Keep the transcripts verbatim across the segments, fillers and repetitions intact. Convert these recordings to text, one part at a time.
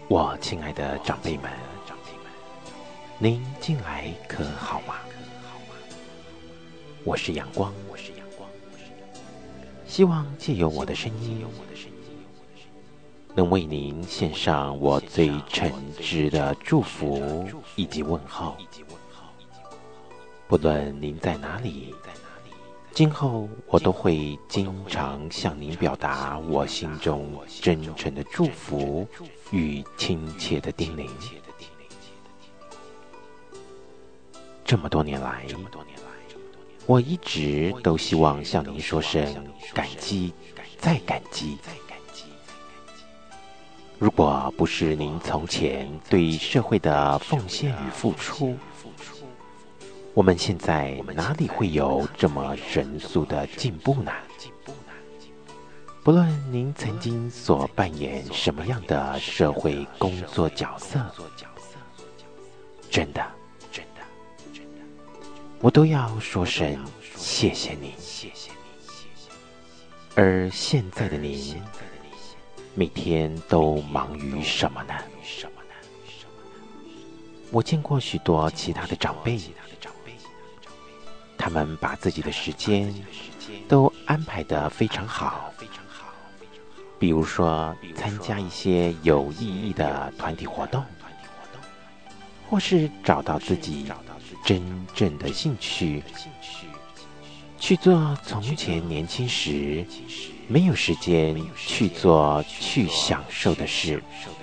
我亲爱的长辈们，您近来可好吗？我是阳光，希望借由我的声音，能为您献上我最诚挚的祝福以及问候。不论您在哪里，今后我都会经常向您表达我心中真诚的祝福与亲切的叮咛。这么多年来，我一直都希望向您说声感激，再感激。如果不是您从前对社会的奉献与付出，我们现在哪里会有这么神速的进步呢？不论您曾经所扮演什么样的社会工作角色，真的，我都要说声谢谢您。而现在的您，每天都忙于什么呢？我见过许多其他的长辈，他们把自己的时间都安排得非常好，比如说参加一些有意义的团体活动，或是找到自己真正的兴趣，去做从前年轻时没有时间去做去享受的事。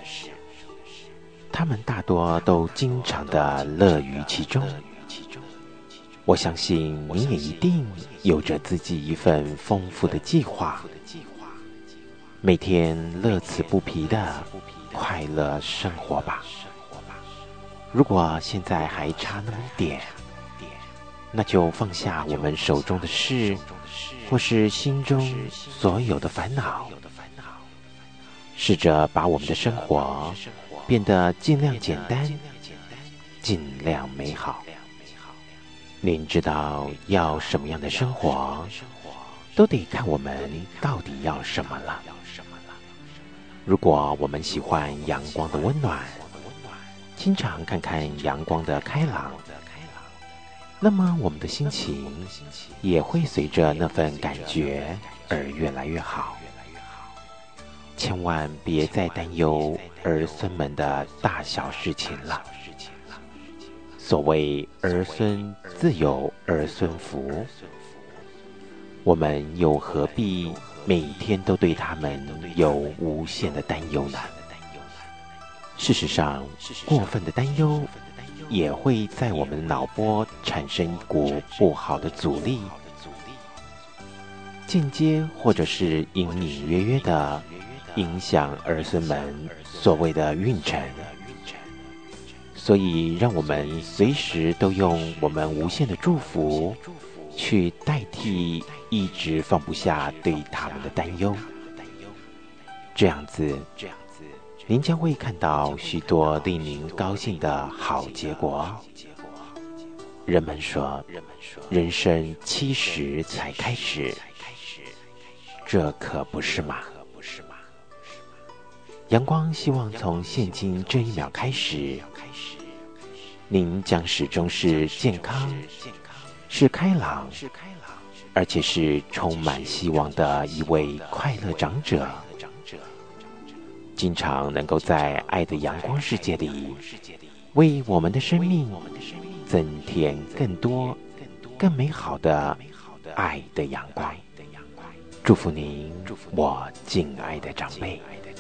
他们大多都经常的乐于其中。我相信你也一定有着自己一份丰富的计划，每天乐此不疲的快乐生活吧。如果现在还差那么点，那就放下我们手中的事，或是心中所有的烦恼，试着把我们的生活变得尽量简单，尽量美好。您知道要什么样的生活，都得看我们到底要什么了。如果我们喜欢阳光的温暖，经常看看阳光的开朗，那么我们的心情也会随着那份感觉而越来越好。千万别再担忧儿孙们的大小事情了。所谓儿孙自有儿孙福，我们又何必每天都对他们有无限的担忧呢？事实上，过分的担忧也会在我们的脑波产生一股不好的阻力，间接或者是隐隐约约的影响儿孙们所谓的运程。所以让我们随时都用我们无限的祝福去代替一直放不下对他们的担忧。这样子，您将会看到许多令您高兴的好结果。人们说，人生七十才开始，这可不是嘛。阳光希望从现今这一秒开始，您将始终是健康，是开朗，而且是充满希望的一位快乐长者，经常能够在爱的阳光世界里，为我们的生命增添更多、更美好的爱的阳光。祝福您，我敬爱的长辈。